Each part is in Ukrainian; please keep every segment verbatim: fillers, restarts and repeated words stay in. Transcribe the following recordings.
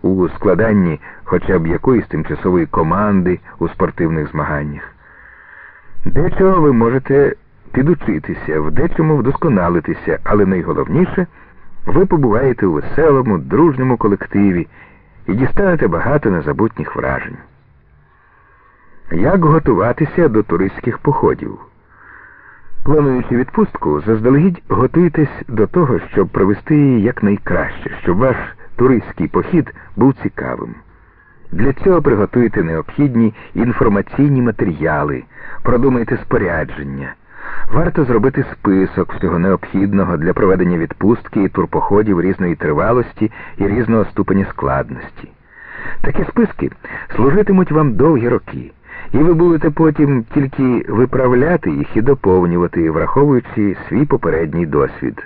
у складанні хоча б якоїсь тимчасової команди у спортивних змаганнях. Дечого ви можете підучитися, в дечому вдосконалитися, але найголовніше – ви побуваєте у веселому, дружньому колективі і дістанете багато незабутніх вражень. Як готуватися до туристських походів? Плануючи відпустку, заздалегідь готуйтесь до того, щоб провести її якнайкраще, щоб ваш туристський похід був цікавим. Для цього приготуйте необхідні інформаційні матеріали, продумайте спорядження. Варто зробити список всього необхідного для проведення відпустки і турпоходів різної тривалості і різного ступеня складності. Такі списки служитимуть вам довгі роки, і ви будете потім тільки виправляти їх і доповнювати, враховуючи свій попередній досвід.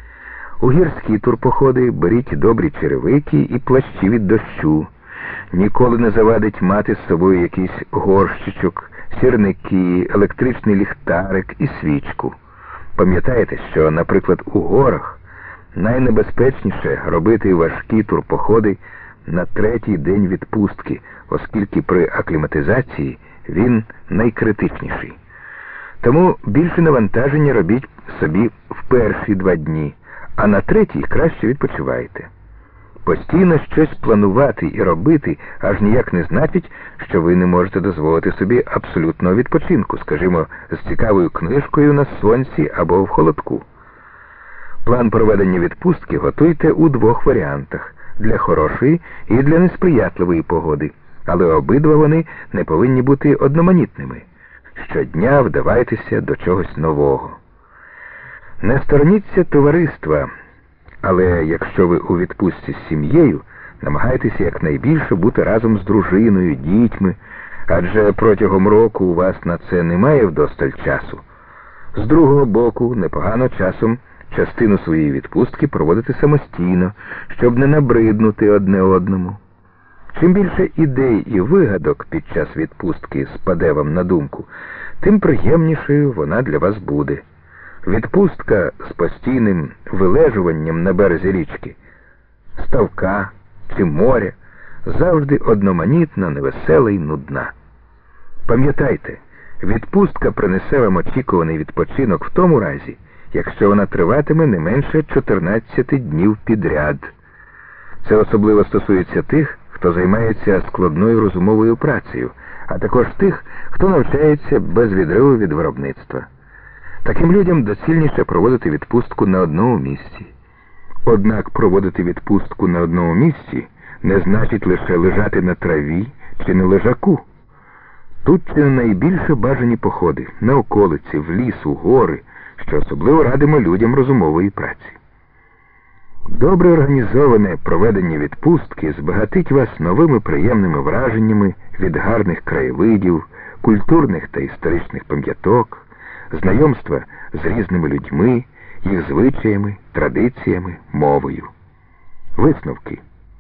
У гірські турпоходи беріть добрі черевики і плащі від дощу. Ніколи не завадить мати з собою якийсь горщичок, сірники, електричний ліхтарик і свічку. Пам'ятайте, що, наприклад, у горах найнебезпечніше робити важкі турпоходи на третій день відпустки, оскільки при акліматизації він найкритичніший. Тому більше навантаження робіть собі в перші два дні, а на третій краще відпочивайте. Постійно щось планувати і робити аж ніяк не значить, що ви не можете дозволити собі абсолютного відпочинку, скажімо, з цікавою книжкою на сонці або в холодку. План проведення відпустки готуйте у двох варіантах – для хорошої і для несприятливої погоди, але обидва вони не повинні бути одноманітними. Щодня вдавайтеся до чогось нового. Не стороніться товариства, але якщо ви у відпустці з сім'єю, намагайтеся якнайбільше бути разом з дружиною, дітьми, адже протягом року у вас на це немає вдосталь часу. З другого боку, непогано часом частину своєї відпустки проводити самостійно, щоб не набриднути одне одному. Чим більше ідей і вигадок під час відпустки спаде вам на думку, тим приємнішою вона для вас буде. Відпустка з постійним вилежуванням на березі річки, ставка чи моря завжди одноманітна, невесела й нудна. Пам'ятайте, відпустка принесе вам очікуваний відпочинок в тому разі, якщо вона триватиме не менше чотирнадцяти днів підряд. Це особливо стосується тих, хто займається складною розумовою працею, а також тих, хто навчається без відриву від виробництва. Таким людям доцільніше проводити відпустку на одному місці. Однак проводити відпустку на одному місці не значить лише лежати на траві чи на лежаку. Тут чи не найбільше бажані походи на околиці, в ліс, у гори, що особливо радимо людям розумової праці. Добре організоване проведення відпустки збагатить вас новими приємними враженнями від гарних краєвидів, культурних та історичних пам'яток, знайомства з різними людьми, їх звичаями, традиціями, мовою. Висновки.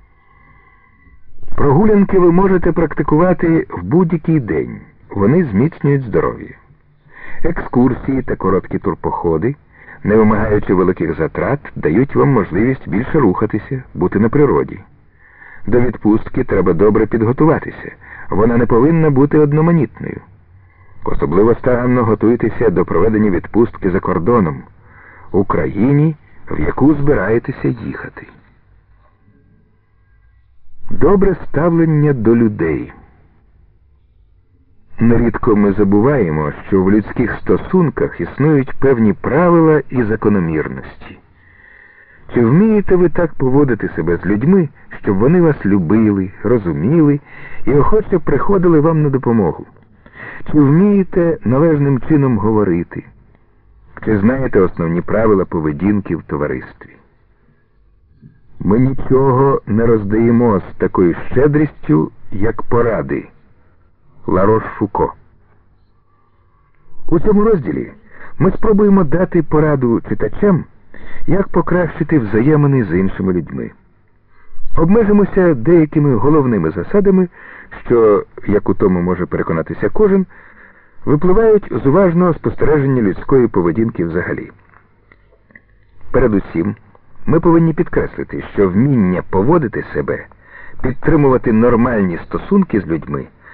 Прогулянки ви можете практикувати в будь-який день. Вони зміцнюють здоров'я. Екскурсії та короткі турпоходи, не вимагаючи великих затрат, дають вам можливість більше рухатися, бути на природі. До відпустки треба добре підготуватися. Вона не повинна бути одноманітною. Особливо старанно готуйтеся до проведення відпустки за кордоном, у країні, в яку збираєтеся їхати. Добре ставлення до людей. Нерідко ми забуваємо, що в людських стосунках існують певні правила і закономірності. Чи вмієте ви так поводити себе з людьми, щоб вони вас любили, розуміли і охоче приходили вам на допомогу? Чи вмієте належним чином говорити? Чи знаєте основні правила поведінки в товаристві? Ми нічого не роздаємо з такою щедрістю, як поради. Ларош Фуко. У цьому розділі ми спробуємо дати пораду читачам, як покращити взаємини з іншими людьми. Обмежимося деякими головними засадами, що, як у тому може переконатися кожен, випливають з уважного спостереження людської поведінки взагалі. Передусім, ми повинні підкреслити, що вміння поводити себе підтримувати нормальні стосунки з людьми